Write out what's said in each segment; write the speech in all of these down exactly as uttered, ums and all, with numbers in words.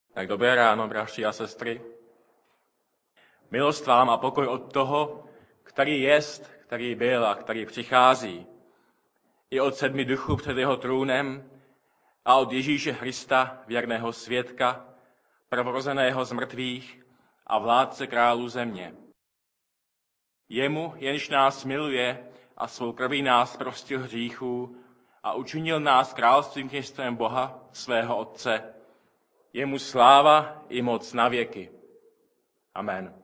Tak dobré ráno, bratři a sestry. Milost vám a pokoj od toho, který jest, který byl a který přichází. I od sedmi duchů před jeho trůnem a od Ježíše Krista, věrného svědka, prvorozeného z mrtvých a vládce králů země. Jemu, jenž nás miluje a svou krví nás prostil hříchů a učinil nás královstvím kněžstvem Boha, svého Otce, jemu sláva i moc na věky. Amen.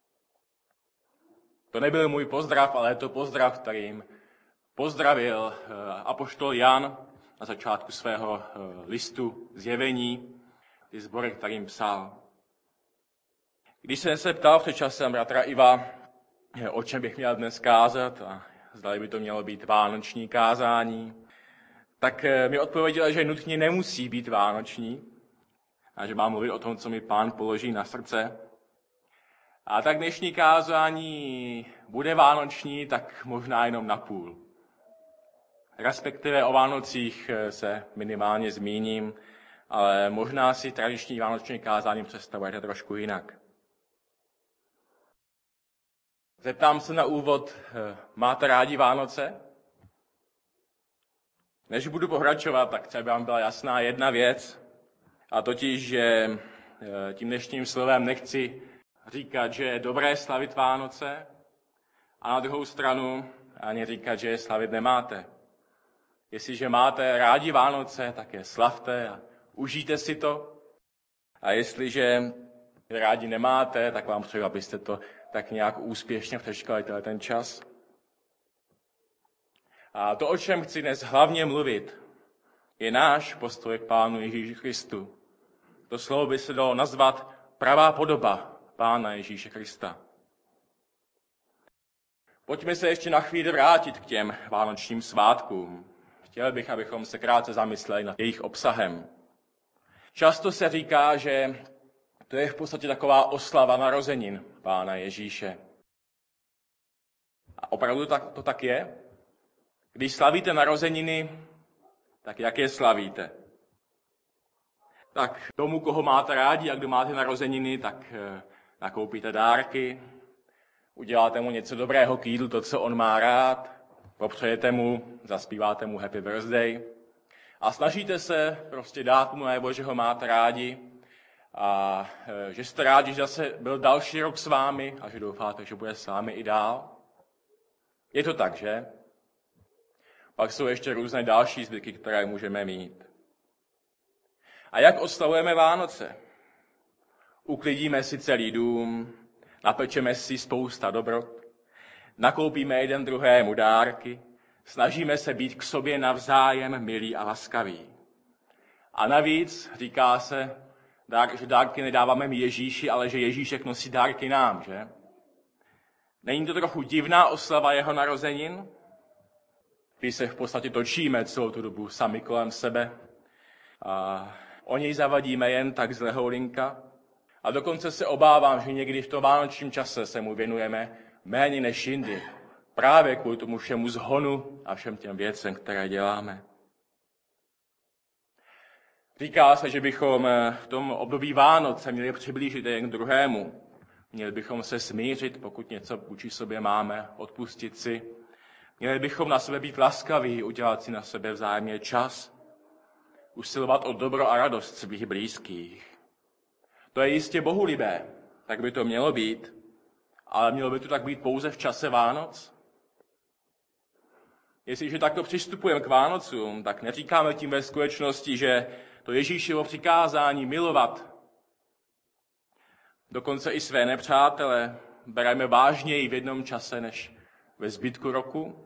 To nebyl můj pozdrav, ale je to pozdrav, kterým pozdravil apoštol Jan na začátku svého listu Zjevení, ty sbory, kterým psal. Když jsem se ptal před časem bratra Iva, o čem bych měl dnes kázat, a zdali by to mělo být vánoční kázání, tak mi odpověděl, že nutně nemusí být vánoční, a že mám mluvit o tom, co mi Pán položí na srdce. A tak dnešní kázání bude vánoční, tak možná jenom na půl. Respektive o Vánocích se minimálně zmíním, ale možná si tradiční vánoční kázání představujete trošku jinak. Zeptám se na úvod, máte rádi Vánoce? Než budu pokračovat, tak třeba vám byla jasná jedna věc, a totiž, že tím dnešním slovem nechci říkat, že je dobré slavit Vánoce, a na druhou stranu ani říkat, že je slavit nemáte. Jestliže máte rádi Vánoce, tak je slavte a užijte si to. A jestliže rádi nemáte, tak vám přeju, abyste to tak nějak úspěšně přečkali ten čas. A to, o čem chci dnes hlavně mluvit, je náš postoj k Pánu Ježíši Kristu. To slovo by se dalo nazvat pravá podoba Pána Ježíše Krista. Pojďme se ještě na chvíli vrátit k těm vánočním svátkům. Chtěl bych, abychom se krátce zamysleli nad jejich obsahem. Často se říká, že to je v podstatě taková oslava narozenin Pána Ježíše. A opravdu to tak je? Když slavíte narozeniny, tak jak je slavíte? Tak tomu, koho máte rádi a kdo máte narozeniny, tak nakoupíte dárky, uděláte mu něco dobrého k jídlu, to, co on má rád, popřejete mu, zaspíváte mu happy birthday a snažíte se prostě dát mu najevo, že ho máte rádi a že jste rádi, že zase byl další rok s vámi a že doufáte, že bude s vámi i dál. Je to tak, že? Pak jsou ještě různé další zvyky, které můžeme mít. A jak oslavujeme Vánoce? Uklidíme si celý dům, napečeme si spousta dobrot, nakoupíme jeden druhému dárky, snažíme se být k sobě navzájem milí a laskaví. A navíc říká se, že dárky nedáváme my Ježíši, ale že Ježíšek nosí dárky nám, že? Není to trochu divná oslava jeho narozenin? Když se v podstatě točíme celou tu dobu sami kolem sebe a o něj zavadíme jen tak z lehoulinka. A dokonce se obávám, že někdy v tom vánočním čase se mu věnujeme méně než jindy. Právě kvůli tomu všemu zhonu a všem těm věcem, které děláme. Říká se, že bychom v tom období Vánoc se měli přiblížit jen k druhému. Měli bychom se smířit, pokud něco vůči sobě máme, odpustit si. Měli bychom na sebe být laskaví, udělat si na sebe vzájemně čas, usilovat o dobro a radost svých blízkých. To je jistě bohulibé, tak by to mělo být, ale mělo by to tak být pouze v čase Vánoc? Jestliže takto přistupujeme k Vánocům, tak neříkáme tím ve skutečnosti, že to Ježíšovo přikázání milovat, dokonce i své nepřátele, bereme vážněji v jednom čase než ve zbytku roku?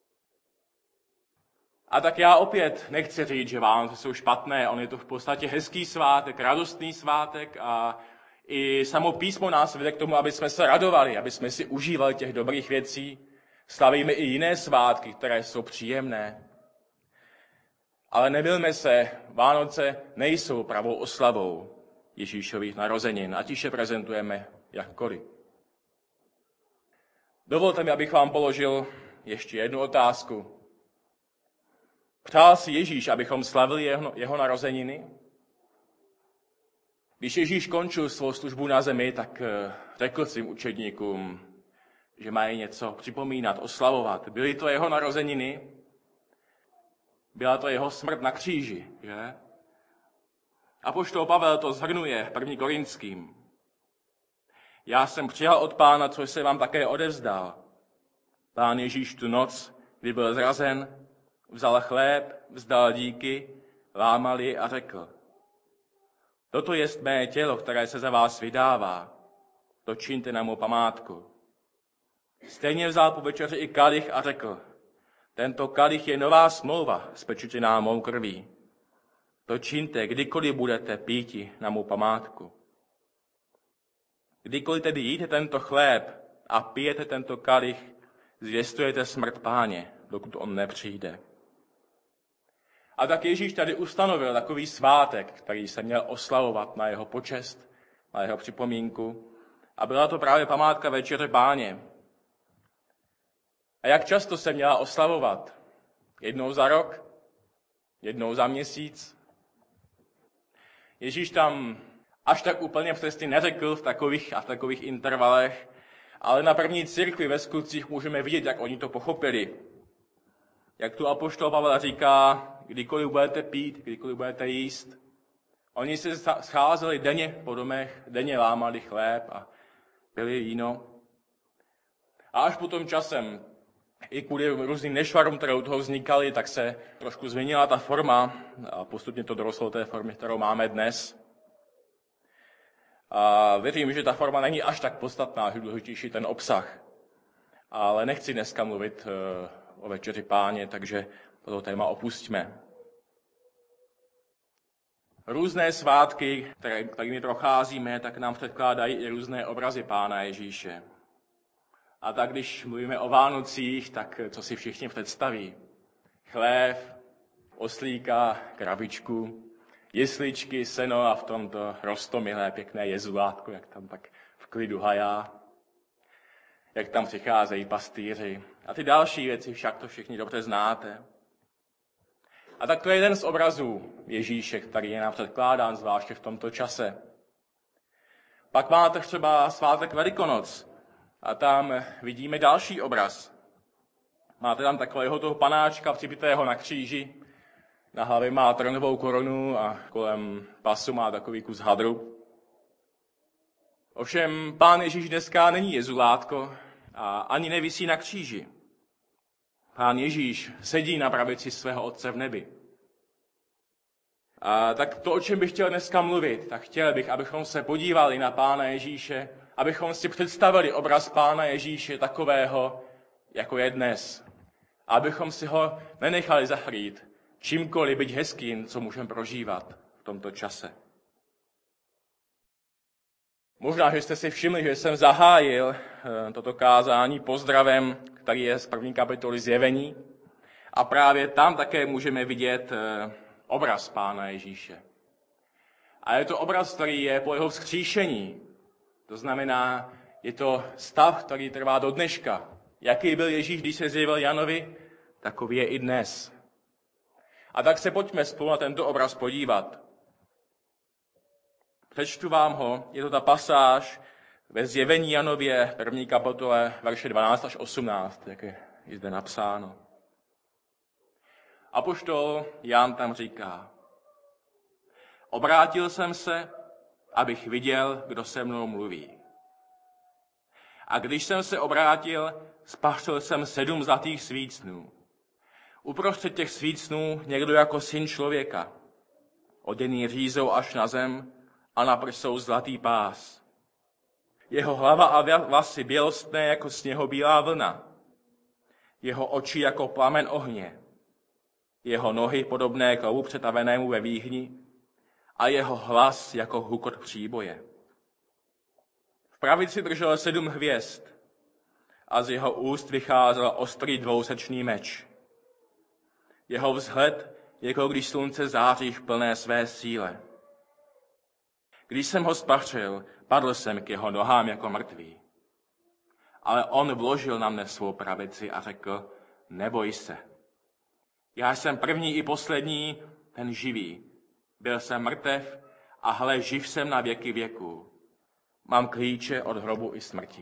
A tak já opět nechci říct, že Vánoce jsou špatné, on je to v podstatě hezký svátek, radostný svátek a i samo písmo nás vede k tomu, aby jsme se radovali, aby jsme si užívali těch dobrých věcí. Slavíme i jiné svátky, které jsou příjemné. Ale nemylme se, Vánoce nejsou pravou oslavou Ježíšových narozenin, ať již je prezentujeme jakkoliv. Dovolte mi, abych vám položil ještě jednu otázku. Přál si Ježíš, abychom slavili jeho, jeho narozeniny? Když Ježíš končil svou službu na zemi, tak řekl svým učedníkům, že mají něco připomínat, oslavovat. Byly to jeho narozeniny, byla to jeho smrt na kříži, že? Apoštol Pavel to shrnuje v první Korinským. Já jsem přijal od Pána, co jsem vám také odevzdal. Pán Ježíš tu noc, kdy byl zrazen, vzal chléb, vzdal díky, lámal ji a řekl: Toto jest mé tělo, které se za vás vydává. To čiňte na mou památku. Stejně vzal po večeři i kalich a řekl: Tento kalich je nová smlouva, spečetěná mou krví. To čiňte, kdykoliv budete píti na mou památku. Kdykoliv tedy jíte tento chléb a pijete tento kalich, zvěstujete smrt Páně, dokud on nepřijde. A tak Ježíš tady ustanovil takový svátek, který se měl oslavovat na jeho počest, na jeho připomínku. A byla to právě památka Večeře Páně. A jak často se měla oslavovat? Jednou za rok? Jednou za měsíc? Ježíš tam až tak úplně přesně neřekl v takových a v takových intervalech, ale na první církvi ve Skutcích můžeme vidět, jak oni to pochopili. Jak tu apoštol Pavel říká, kdykoliv budete pít, kdykoliv budete jíst. Oni se scházeli denně po domech, denně lámali chléb a pili víno. A až potom časem, i kvůli různým nešvarům, které u toho vznikaly, tak se trošku změnila ta forma a postupně to dorostlo té formy, kterou máme dnes. A věřím, že ta forma není až tak podstatná, že důležitější ten obsah. Ale nechci dneska mluvit o Večeři Páně, takže toto téma opustíme. Různé svátky, které, kterými procházíme, tak nám předkládají i různé obrazy Pána Ježíše. A tak, když mluvíme o Vánocích, tak co si všichni představí? Chlév, oslíka, krabičku, jesličky, seno a v tomto roztomilé pěkné jezulátko, jak tam tak v klidu hajá, jak tam přicházejí pastýři. A ty další věci však to všichni dobře znáte. A tak to je jeden z obrazů Ježíše, který je nám předkládán, zvláště v tomto čase. Pak máte třeba svátek Velikonoc a tam vidíme další obraz. Máte tam takového toho panáčka přibitého na kříži, na hlavě má trnovou korunu a kolem pasu má takový kus hadru. Ovšem Pán Ježíš dneska není jezulátko a ani nevisí na kříži. Pán Ježíš sedí na pravici svého Otce v nebi. A tak to, o čem bych chtěl dneska mluvit, tak chtěl bych, abychom se podívali na Pána Ježíše, abychom si představili obraz Pána Ježíše takového, jako je dnes. A abychom si ho nenechali zahrít čímkoliv, byť hezkým, co můžeme prožívat v tomto čase. Možná, že jste si všimli, že jsem zahájil toto kázání pozdravem, který je z první kapitoly Zjevení. A právě tam také můžeme vidět obraz Pána Ježíše. A je to obraz, který je po jeho vzkříšení. To znamená, je to stav, který trvá do dneška. Jaký byl Ježíš, když se zjevil Janovi, takový je i dnes. A tak se pojďme spolu na tento obraz podívat. Přečtu vám ho, je to ta pasáž ve Zjevení Janově, první kapitole, verše dvanáct až osmnáct, jak je zde napsáno. Apoštol Jan tam říká: Obrátil jsem se, abych viděl, kdo se mnou mluví. A když jsem se obrátil, spatřil jsem sedm zlatých svícnů. Uprostřed těch svícnů někdo jako syn člověka, oděný řízou až na zem a na prsou zlatý pás. Jeho hlava a vlasy bělostné jako sněhobílá vlna. Jeho oči jako plamen ohně. Jeho nohy podobné k lovu přetavenému ve výhni a jeho hlas jako hukot příboje. V pravici držel sedm hvězd a z jeho úst vycházel ostrý dvousečný meč. Jeho vzhled, jako když slunce září v plné své síle. Když jsem ho spatřil, padl jsem k jeho nohám jako mrtvý. Ale on vložil na mne svou pravici a řekl: Neboj se. Já jsem první i poslední, ten živý. Byl jsem mrtev a hle, živ jsem na věky věků. Mám klíče od hrobu i smrti.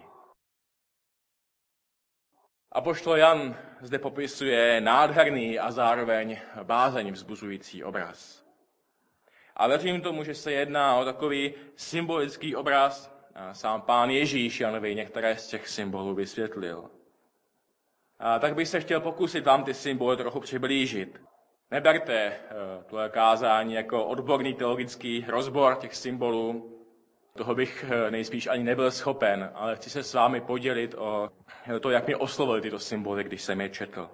Apoštol Jan zde popisuje nádherný a zároveň bázeň vzbuzující obraz. A věřím tomu, že se jedná o takový symbolický obraz. A sám Pán Ježíš Janovi některé z těch symbolů vysvětlil. A tak bych se chtěl pokusit vám ty symboly trochu přiblížit. Neberte tohle kázání jako odborný teologický rozbor těch symbolů. Toho bych nejspíš ani nebyl schopen, ale chci se s vámi podělit o to, jak mě oslovily tyto symboly, když jsem je četl.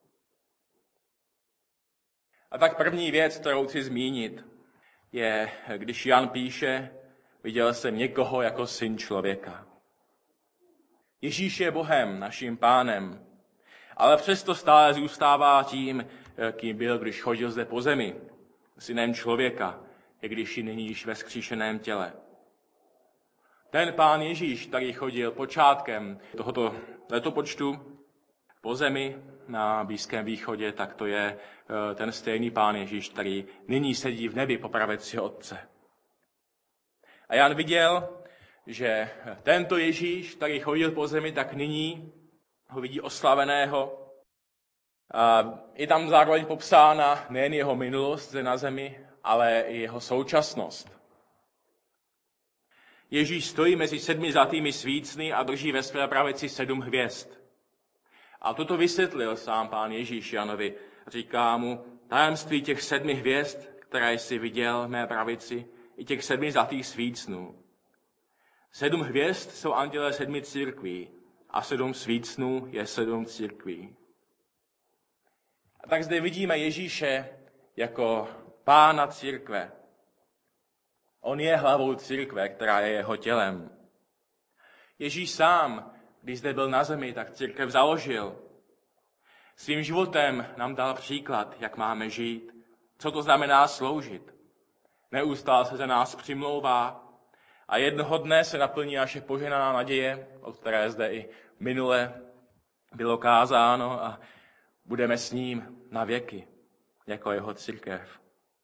A tak první věc, kterou chci zmínit, je, když Jan píše, viděl jsem někoho jako syn člověka. Ježíš je Bohem, naším Pánem, ale přesto stále zůstává tím, kým byl, když chodil zde po zemi, synem člověka, i když i nyní již ve vzkříšeném těle. Ten Pán Ježíš, který chodil počátkem tohoto letopočtu po zemi na Blízkém východě, tak to je ten stejný Pán Ježíš, který nyní sedí v nebi po pravici Otce. A Jan viděl, že tento Ježíš, který chodil po zemi, tak nyní ho vidí oslaveného. A je tam zároveň popsána nejen jeho minulost zde na zemi, ale i jeho současnost. Ježíš stojí mezi sedmi zlatými svícny a drží ve své pravici sedm hvězd. A toto vysvětlil sám Pán Ježíš Janovi. Říká mu, tajemství těch sedmi hvězd, které jsi viděl v mé pravici, i těch sedmi zlatých svícnů. Sedm hvězd jsou andělé sedmi církví a sedm svícnů je sedm církví. A tak zde vidíme Ježíše jako Pána církve. On je hlavou církve, která je jeho tělem. Ježíš sám, když zde byl na zemi, tak církev založil. Svým životem nám dal příklad, jak máme žít, co to znamená sloužit. Neustále se za nás přimlouvá a jednoho dne se naplní naše poženaná naděje, o které zde i minule bylo kázáno, a budeme s ním na věky, jako jeho církev.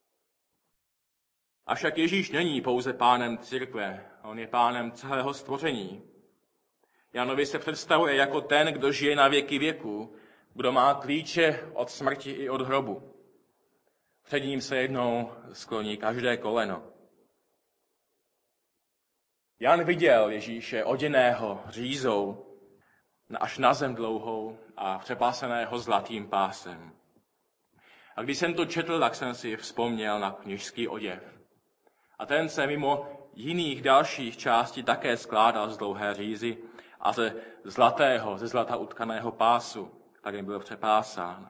Avšak Ježíš není pouze pánem církve, on je pánem celého stvoření. Janovi se představuje jako ten, kdo žije na věky věků, kdo má klíče od smrti i od hrobu. Před ním se jednou skloní každé koleno. Jan viděl Ježíše oděného řízou, až na zem dlouhou a přepáseného zlatým pásem. A když jsem to četl, tak jsem si vzpomněl na kněžský oděv. A ten se mimo jiných dalších částí také skládal z dlouhé řízy a ze zlatého, ze zlata utkaného pásu, kterým byl přepásán.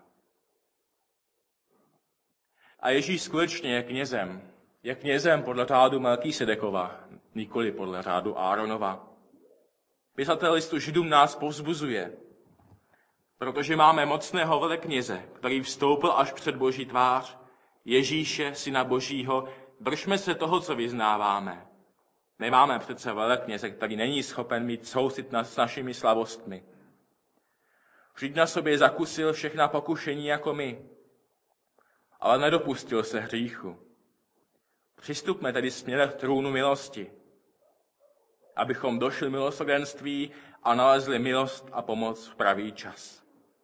A Ježíš skutečně je knězem. Je knězem podle řádu Melkýsedekova, nikoli podle řádu Áronova. Pisatel listu Židům nás povzbuzuje, protože máme mocného velekněze, který vstoupil až před Boží tvář, Ježíše, syna Božího. Držme se toho, co vyznáváme. Nemáme přece velekněze, který není schopen mít soucit s našimi slabostmi. Vždyť na sobě zakusil všechna pokušení jako my, ale nedopustil se hříchu. Přistupme tedy směrem k trůnu milosti, abychom došli milosrdenství a nalezli milost a pomoc v pravý čas.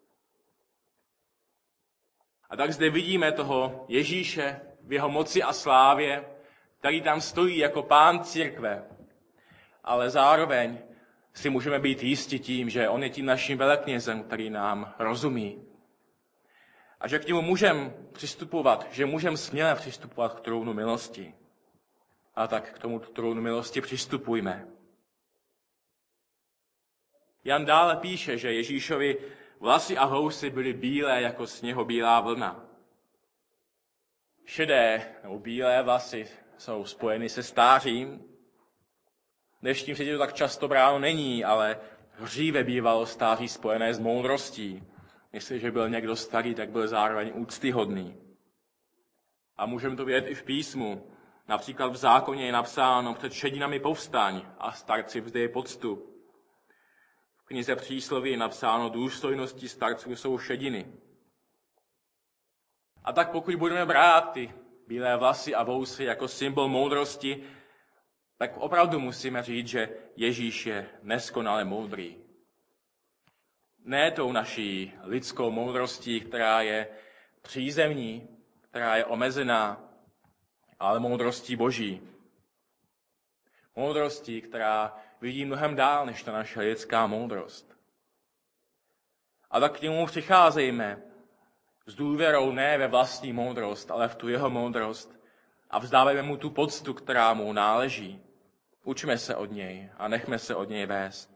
A tak zde vidíme toho Ježíše v jeho moci a slávě, který tam stojí jako pán církve, ale zároveň si můžeme být jisti tím, že on je tím naším veleknězem, který nám rozumí. A že k němu můžeme přistupovat, že můžeme směle přistupovat k trůnu milosti. A tak k tomu trůnu milosti přistupujme. Jan dále píše, že Ježíšovi vlasy a housy byly bílé jako sněhobílá vlna. Šedé nebo bílé vlasy jsou spojeny se stářím. V dnešním světě to tak často bráno není, ale dříve bývalo stáří spojené s moudrostí. Jestliže byl někdo starý, tak byl zároveň úctyhodný. A můžeme to vidět i v písmu. Například v zákoně je napsáno před šedinami povstaň a starci vzdej poctu. V knize Přísloví je napsáno důstojnosti starců jsou šediny. A tak pokud budeme brát ty bílé vlasy a vousy jako symbol moudrosti, tak opravdu musíme říct, že Ježíš je neskonale moudrý. Ne tou naší lidskou moudrostí, která je přízemní, která je omezená, ale moudrostí Boží. Moudrostí, která vidí mnohem dál než ta naše lidská moudrost. A tak k němu přicházejme s důvěrou ne ve vlastní moudrost, ale v tu jeho moudrost a vzdávejme mu tu poctu, která mu náleží. Učme se od něj a nechme se od něj vést.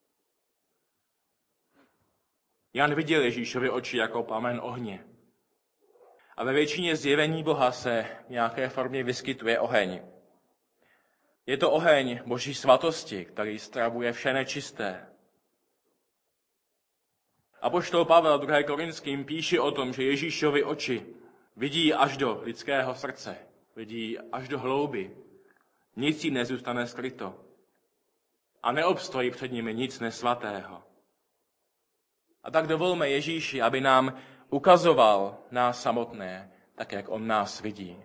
Jan viděl Ježíšovy oči jako plamen ohně. A ve většině zjevení Boha se v nějaké formě vyskytuje oheň. Je to oheň Boží svatosti, který stravuje vše nečisté. Apoštol Pavel druhé Korinským píše o tom, že Ježíšovy oči vidí až do lidského srdce, vidí až do hlouby. Nic jim nezůstane skryto. A neobstojí před nimi nic nesvatého. A tak dovolme Ježíši, aby nám ukazoval nás samotné, tak jak on nás vidí.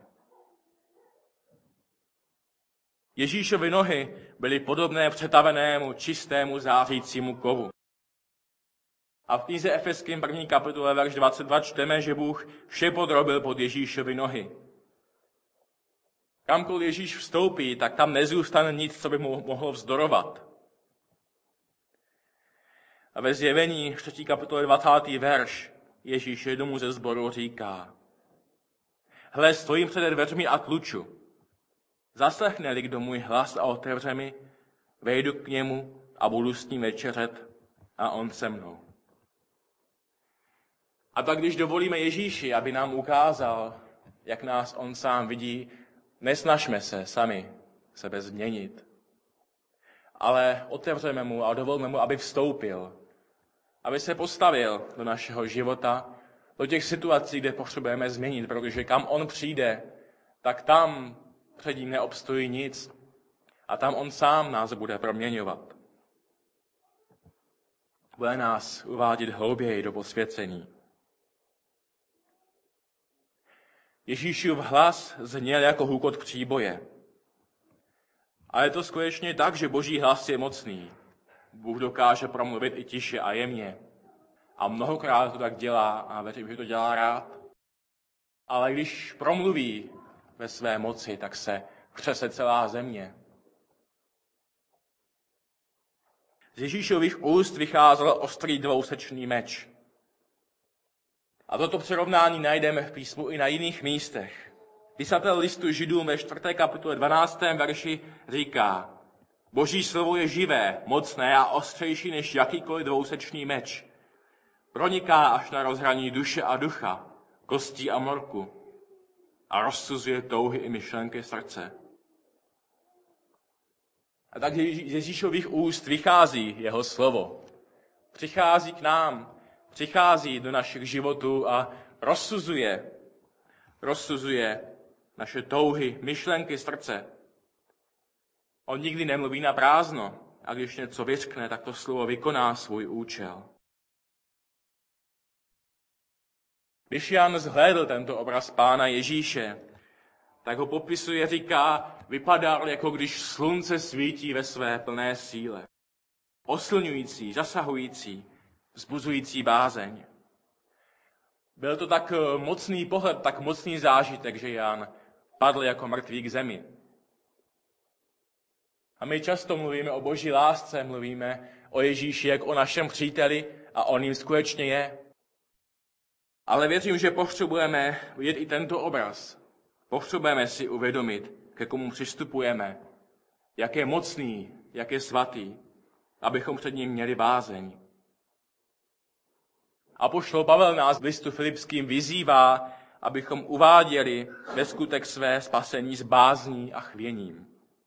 Ježíšovy nohy byly podobné přetavenému, čistému, zářícímu kovu. A v knize Efeským první kapitole, verš dvacet dva, čteme, že Bůh vše podrobil pod Ježíšovy nohy. Kamkoliv Ježíš vstoupí, tak tam nezůstane nic, co by mu mohlo vzdorovat. A ve zjevení třetí kapitole dvacátý verš Ježíš jednomu ze sboru říká: Hle, stojím před dveřmi a tluču. Zaslechne-li kdo můj hlas a otevře mi, vejdu k němu a budu s ním večeřet a on se mnou. A tak když dovolíme Ježíši, aby nám ukázal, jak nás on sám vidí, nesnažme se sami sebe změnit, ale otevřeme mu a dovolme mu, aby vstoupil, aby se postavil do našeho života, do těch situací, kde potřebujeme změnit, protože kam on přijde, tak tam před ním neobstojí nic a tam on sám nás bude proměňovat. Bude nás uvádět hlouběji do posvěcení. Ježíšův hlas zněl jako hukot příboje. A je to skutečně tak, že Boží hlas je mocný. Bůh dokáže promluvit i tiše a jemně. A mnohokrát to tak dělá a věřím, že to dělá rád. Ale když promluví ve své moci, tak se třese celá země. Z Ježíšových úst vycházel ostrý dvousečný meč. A toto přirovnání najdeme v písmu i na jiných místech. Písatel listu Židům ve čtvrté kapitole dvanáctém verši říká: Boží slovo je živé, mocné a ostřejší než jakýkoliv dvousečný meč. Proniká až na rozhraní duše a ducha, kostí a morku a rozsuzuje touhy i myšlenky srdce. A tak z Ježíšových úst vychází jeho slovo. Přichází k nám, přichází do našich životů a rozsuzuje, rozsuzuje naše touhy, myšlenky srdce. On nikdy nemluví na prázdno a když něco vyřkne, tak to slovo vykoná svůj účel. Když Jan zhlédl tento obraz Pána Ježíše, tak ho popisuje, říká, vypadal, jako když slunce svítí ve své plné síle. Oslňující, zasahující, vzbuzující bázeň. Byl to tak mocný pohled, tak mocný zážitek, že Jan padl jako mrtvý k zemi. A my často mluvíme o Boží lásce, mluvíme o Ježíši jako o našem příteli a on jim skutečně je. Ale věřím, že potřebujeme vidět i tento obraz. Potřebujeme si uvědomit, ke komu přistupujeme, jak je mocný, jak je svatý, abychom před ním měli bázeň. Apoštol Pavel nás v listu Filipským vyzývá, abychom uváděli ve skutek své spasení s bázní a chvěním.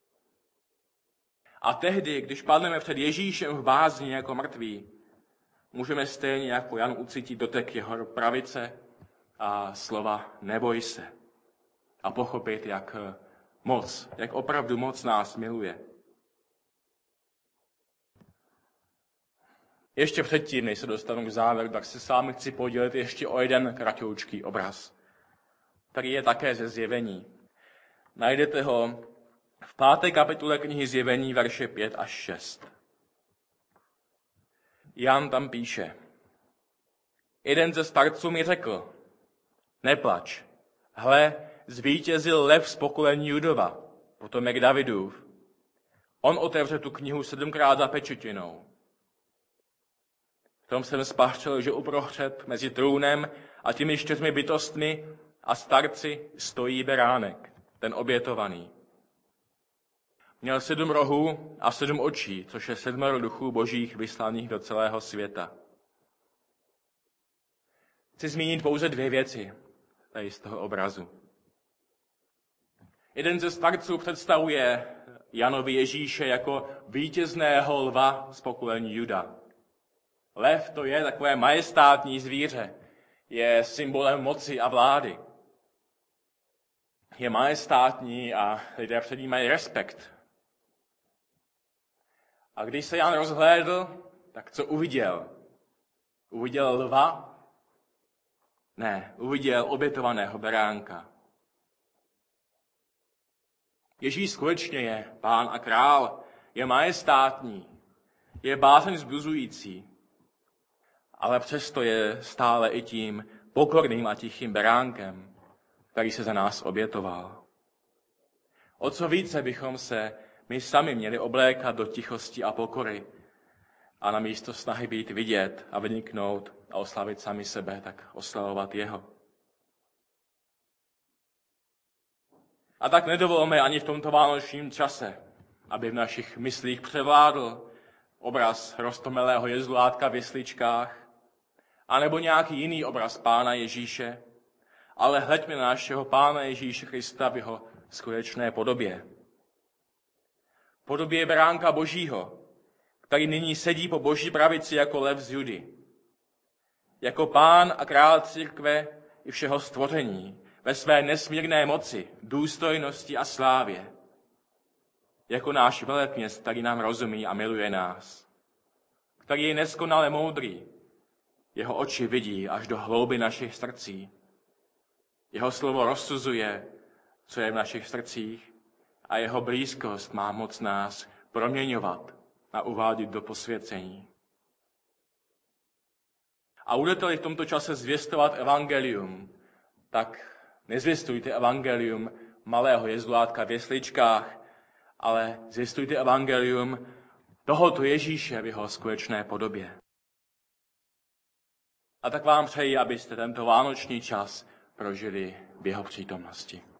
A tehdy, když padneme před Ježíšem v bázni jako mrtví, můžeme stejně jako Jan ucítit dotek jeho pravice a slova neboj se. A pochopit, jak moc, jak opravdu moc nás miluje. Ještě předtím, než se dostanu k závěru, tak se s vámi chci podělit ještě o jeden kratoučký obraz. který je také ze Zjevení. Najdete ho v páté kapitole knihy Zjevení, verše pět až šest. Jan tam píše: Jeden ze starců mi řekl: Neplač, hle, zvítězil lev z pokolení Judova, potomek Davidův. On otevře tu knihu sedmkrát za pečetinou. V tom jsem spatřil, že uprostřed mezi trůnem a těmi čtyřmi bytostmi a starci stojí beránek, ten obětovaný. Měl sedm rohů a sedm očí, což je sedmero duchů božích vyslaných do celého světa. Chci zmínit pouze dvě věci tady z toho obrazu. Jeden ze starců představuje Janovi Ježíše jako vítězného lva z pokolení Juda. Lev to je takové majestátní zvíře, je symbolem moci a vlády. Je majestátní a lidé před ním mají respekt. A když se Jan rozhlédl, tak co uviděl? Uviděl lva? Ne, uviděl obětovaného beránka. Ježíš skutečně je pán a král, je majestátní, je bázeň vzbuzující, ale přesto je stále i tím pokorným a tichým beránkem, který se za nás obětoval. O co více bychom se my sami měli oblékat do tichosti a pokory a na místo snahy být vidět a vyniknout a oslavit sami sebe, tak oslavovat jeho. A tak nedovolme ani v tomto vánočním čase, aby v našich myslích převládl obraz roztomilého jezluátka v jesličkách, anebo nějaký jiný obraz Pána Ježíše, ale hleďme na našeho Pána Ježíše Krista v jeho skutečné podobě. Podobě beránka Božího, který nyní sedí po Boží pravici jako lev z Judy. Jako Pán a král církve i všeho stvoření, ve své nesmírné moci, důstojnosti a slávě. Jako náš velekněz, který nám rozumí a miluje nás. Který je neskonale moudrý. Jeho oči vidí až do hlouby našich srdcí. Jeho slovo rozsuzuje, co je v našich srdcích, a jeho blízkost má moc nás proměňovat a uvádět do posvěcení. A budete-li v tomto čase zvěstovat evangelium, tak nezvěstujte evangelium malého jezluátka v jesličkách, ale zvěstujte evangelium tohoto Ježíše v jeho skutečné podobě. A tak vám přeji, abyste tento vánoční čas prožili v jeho přítomnosti.